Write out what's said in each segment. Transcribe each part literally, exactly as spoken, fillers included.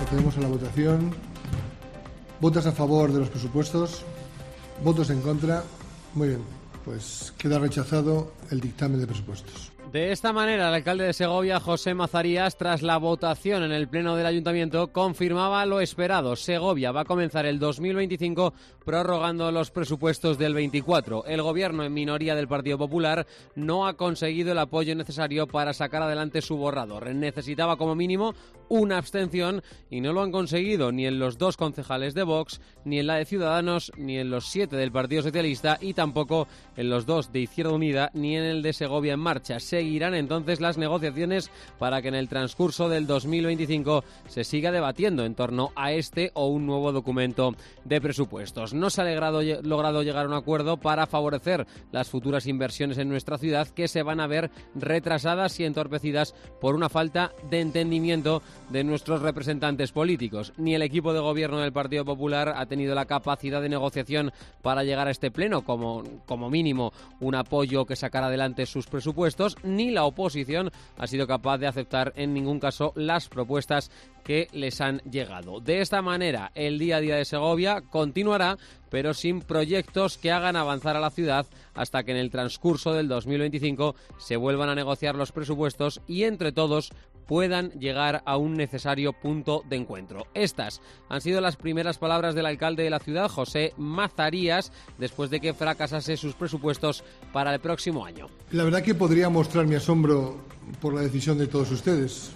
procedemos a la votación. ¿Votos a favor de los presupuestos? ¿Votos en contra? Muy bien, pues queda rechazado el dictamen de presupuestos. De esta manera, el alcalde de Segovia, José Mazarías, tras la votación en el Pleno del Ayuntamiento, confirmaba lo esperado. Segovia va a comenzar el dos mil veinticinco prorrogando los presupuestos del veinticuatro. El gobierno en minoría del Partido Popular no ha conseguido el apoyo necesario para sacar adelante su borrador. Necesitaba como mínimo una abstención y no lo han conseguido ni en los dos concejales de Vox, ni en la de Ciudadanos, ni en los siete del Partido Socialista y tampoco en los dos de Izquierda Unida, ni en el de Segovia en Marcha. Seguirán entonces las negociaciones para que en el transcurso del dos mil veinticinco se siga debatiendo en torno a este o un nuevo documento de presupuestos. No se ha logrado, logrado llegar a un acuerdo para favorecer las futuras inversiones en nuestra ciudad, que se van a ver retrasadas y entorpecidas por una falta de entendimiento de nuestros representantes políticos. Ni el equipo de gobierno del Partido Popular ha tenido la capacidad de negociación para llegar a este pleno, como, como mínimo un apoyo que sacara adelante sus presupuestos, ni la oposición ha sido capaz de aceptar en ningún caso las propuestas que les han llegado. De esta manera, el día a día de Segovia continuará, pero sin proyectos que hagan avanzar a la ciudad hasta que en el transcurso del dos mil veinticinco se vuelvan a negociar los presupuestos y entre todos puedan llegar a un necesario punto de encuentro. Estas han sido las primeras palabras del alcalde de la ciudad, José Mazarías, después de que fracasase sus presupuestos para el próximo año. La verdad que podría mostrar mi asombro por la decisión de todos ustedes,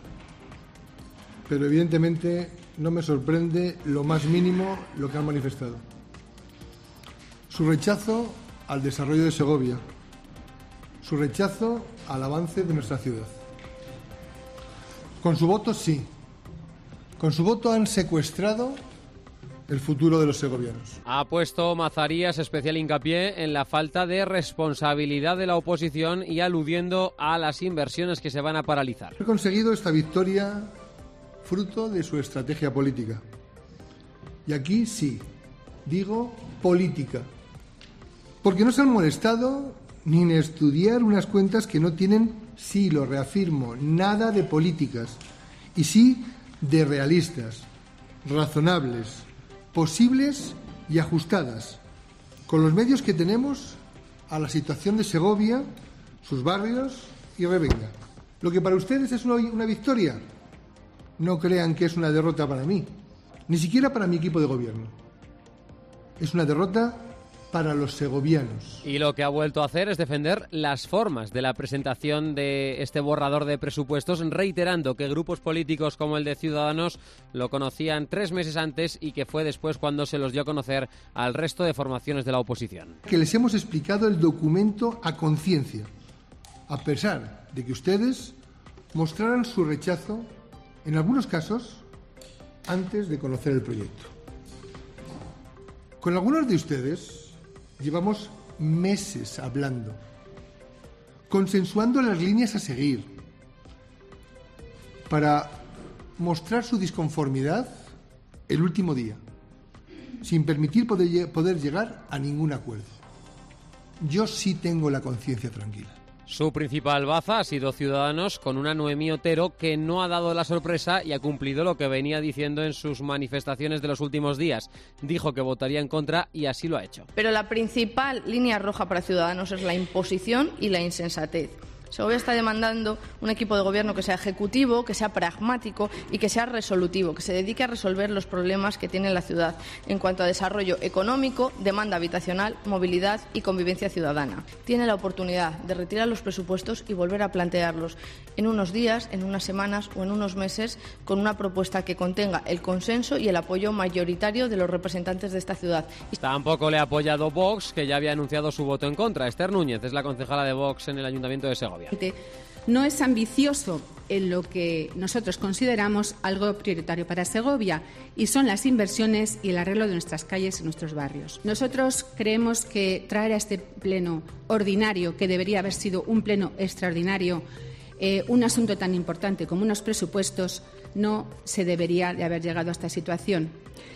pero evidentemente no me sorprende lo más mínimo lo que han manifestado. Su rechazo al desarrollo de Segovia, su rechazo al avance de nuestra ciudad. Con su voto sí, con su voto han secuestrado el futuro de los segovianos. Ha puesto Mazarías especial hincapié en la falta de responsabilidad de la oposición y aludiendo a las inversiones que se van a paralizar. He conseguido esta victoria fruto de su estrategia política. Y aquí sí, digo política. Porque no se han molestado ni en estudiar unas cuentas que no tienen, sí, lo reafirmo, nada de políticas. Y sí de realistas, razonables, posibles y ajustadas, con los medios que tenemos a la situación de Segovia, sus barrios y Revenga. Lo que para ustedes es una, una victoria, no crean que es una derrota para mí, ni siquiera para mi equipo de gobierno. Es una derrota para los segovianos. Y lo que ha vuelto a hacer es defender las formas de la presentación de este borrador de presupuestos, reiterando que grupos políticos como el de Ciudadanos lo conocían tres meses antes y que fue después cuando se los dio a conocer al resto de formaciones de la oposición. Que les hemos explicado el documento a conciencia, a pesar de que ustedes mostraran su rechazo, en algunos casos, antes de conocer el proyecto. Con algunos de ustedes llevamos meses hablando, consensuando las líneas a seguir, para mostrar su disconformidad el último día, sin permitir poder, poder llegar a ningún acuerdo. Yo sí tengo la conciencia tranquila. Su principal baza ha sido Ciudadanos, con una Noemí Otero que no ha dado la sorpresa y ha cumplido lo que venía diciendo en sus manifestaciones de los últimos días. Dijo que votaría en contra y así lo ha hecho. Pero la principal línea roja para Ciudadanos es la imposición y la insensatez. Segovia está demandando un equipo de gobierno que sea ejecutivo, que sea pragmático y que sea resolutivo, que se dedique a resolver los problemas que tiene la ciudad en cuanto a desarrollo económico, demanda habitacional, movilidad y convivencia ciudadana. Tiene la oportunidad de retirar los presupuestos y volver a plantearlos en unos días, en unas semanas o en unos meses con una propuesta que contenga el consenso y el apoyo mayoritario de los representantes de esta ciudad. Tampoco le ha apoyado Vox, que ya había anunciado su voto en contra. Esther Núñez es la concejala de Vox en el Ayuntamiento de Segovia. No es ambicioso en lo que nosotros consideramos algo prioritario para Segovia, y son las inversiones y el arreglo de nuestras calles y nuestros barrios. Nosotros creemos que traer a este pleno ordinario, que debería haber sido un pleno extraordinario, eh, un asunto tan importante como unos presupuestos, no se debería de haber llegado a esta situación.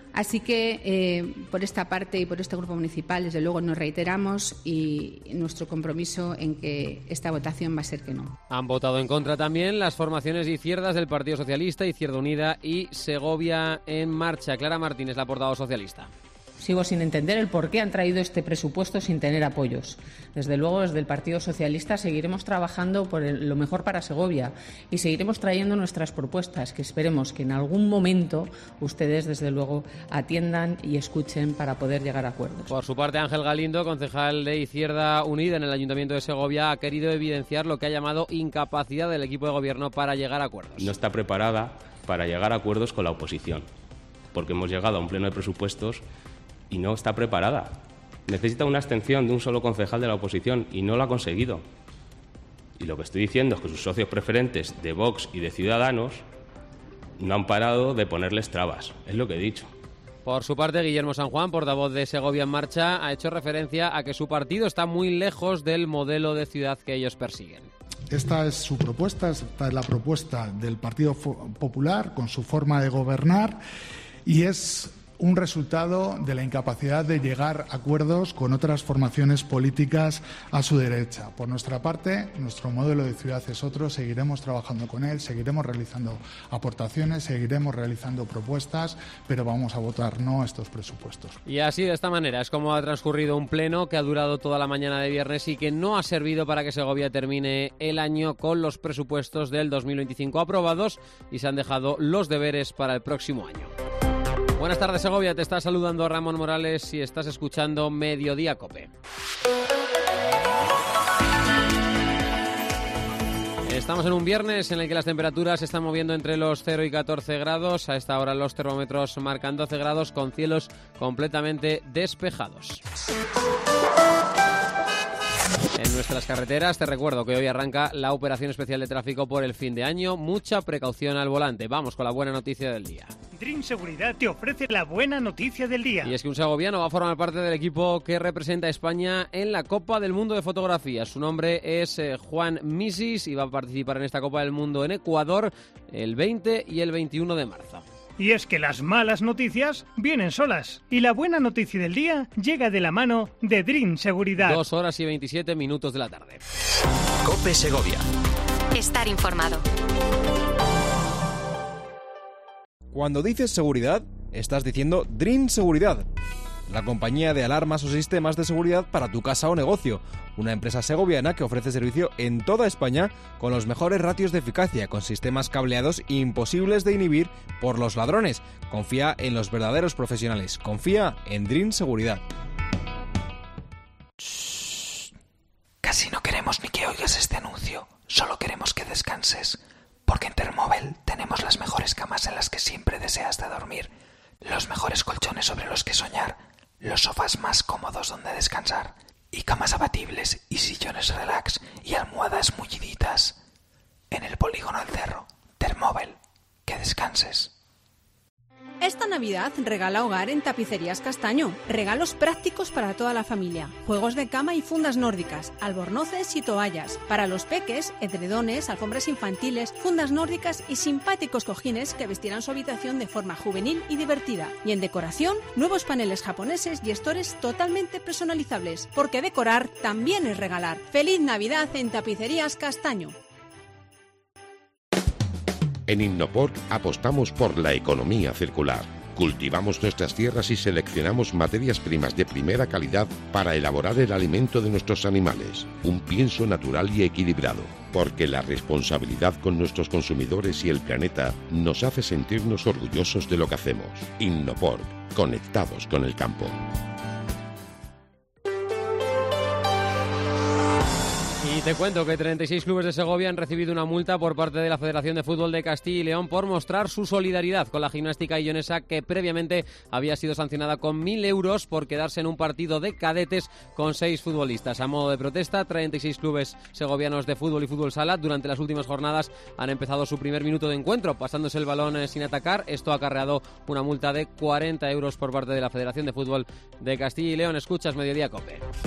Así que, eh, por esta parte y por este Grupo Municipal, desde luego nos reiteramos y nuestro compromiso en que esta votación va a ser que no. Han votado en contra también las formaciones de izquierdas del Partido Socialista, Izquierda Unida y Segovia en Marcha. Clara Martínez, la portavoz socialista. Sigo sin entender el por qué han traído este presupuesto sin tener apoyos. Desde luego, desde el Partido Socialista seguiremos trabajando por el, lo mejor para Segovia y seguiremos trayendo nuestras propuestas, que esperemos que en algún momento ustedes, desde luego, atiendan y escuchen para poder llegar a acuerdos. Por su parte, Ángel Galindo, concejal de Izquierda Unida en el Ayuntamiento de Segovia, ha querido evidenciar lo que ha llamado incapacidad del equipo de gobierno para llegar a acuerdos. No está preparada para llegar a acuerdos con la oposición, porque hemos llegado a un pleno de presupuestos y no está preparada. Necesita una abstención de un solo concejal de la oposición y no lo ha conseguido. Y lo que estoy diciendo es que sus socios preferentes de Vox y de Ciudadanos no han parado de ponerles trabas. Es lo que he dicho. Por su parte, Guillermo San Juan, portavoz de Segovia en Marcha, ha hecho referencia a que su partido está muy lejos del modelo de ciudad que ellos persiguen. Esta es su propuesta, esta es la propuesta del Partido Popular con su forma de gobernar y es un resultado de la incapacidad de llegar a acuerdos con otras formaciones políticas a su derecha. Por nuestra parte, nuestro modelo de ciudad es otro, seguiremos trabajando con él, seguiremos realizando aportaciones, seguiremos realizando propuestas, pero vamos a votar no a estos presupuestos. Y así, de esta manera, es como ha transcurrido un pleno que ha durado toda la mañana de viernes y que no ha servido para que Segovia termine el año con los presupuestos del dos mil veinticinco aprobados y se han dejado los deberes para el próximo año. Buenas tardes, Segovia. Te está saludando Ramón Morales y estás escuchando Mediodía Cope. Estamos en un viernes en el que las temperaturas se están moviendo entre los cero y catorce grados. A esta hora los termómetros marcan doce grados con cielos completamente despejados. En nuestras carreteras te recuerdo que hoy arranca la operación especial de tráfico por el fin de año. Mucha precaución al volante. Vamos con la buena noticia del día. Dream Seguridad te ofrece la buena noticia del día. Y es que un segoviano va a formar parte del equipo que representa a España en la Copa del Mundo de Fotografía. Su nombre es eh, Juan Misis y va a participar en esta Copa del Mundo en Ecuador el veinte y el veintiuno de marzo. Y es que las malas noticias vienen solas. Y la buena noticia del día llega de la mano de Dream Seguridad. Dos horas y veintisiete minutos de la tarde. Cope Segovia. Estar informado. Cuando dices seguridad, estás diciendo Dream Seguridad, la compañía de alarmas o sistemas de seguridad para tu casa o negocio. Una empresa segoviana que ofrece servicio en toda España con los mejores ratios de eficacia, con sistemas cableados imposibles de inhibir por los ladrones. Confía en los verdaderos profesionales. Confía en Dream Seguridad. Shh. Casi no queremos ni que oigas este anuncio. Solo queremos que descanses. Porque en Thermobel tenemos las mejores camas en las que siempre deseas de dormir, los mejores colchones sobre los que soñar, los sofás más cómodos donde descansar, y camas abatibles y sillones relax y almohadas mulliditas. En el polígono del Cerro, Thermobel, que descanses. Esta Navidad regala hogar en Tapicerías Castaño. Regalos prácticos para toda la familia. Juegos de cama y fundas nórdicas, albornoces y toallas. Para los peques, edredones, alfombras infantiles, fundas nórdicas y simpáticos cojines que vestirán su habitación de forma juvenil y divertida. Y en decoración, nuevos paneles japoneses y estores totalmente personalizables. Porque decorar también es regalar. ¡Feliz Navidad en Tapicerías Castaño! En Innopor apostamos por la economía circular. Cultivamos nuestras tierras y seleccionamos materias primas de primera calidad para elaborar el alimento de nuestros animales. Un pienso natural y equilibrado, porque la responsabilidad con nuestros consumidores y el planeta nos hace sentirnos orgullosos de lo que hacemos. Innopor, conectados con el campo. Y te cuento que treinta y seis clubes de Segovia han recibido una multa por parte de la Federación de Fútbol de Castilla y León por mostrar su solidaridad con la gimnástica illonesa, que previamente había sido sancionada con mil euros por quedarse en un partido de cadetes con seis futbolistas. A modo de protesta, treinta y seis clubes segovianos de fútbol y fútbol sala durante las últimas jornadas han empezado su primer minuto de encuentro pasándose el balón sin atacar. Esto ha acarreado una multa de cuarenta euros por parte de la Federación de Fútbol de Castilla y León. Escuchas Mediodía Cope.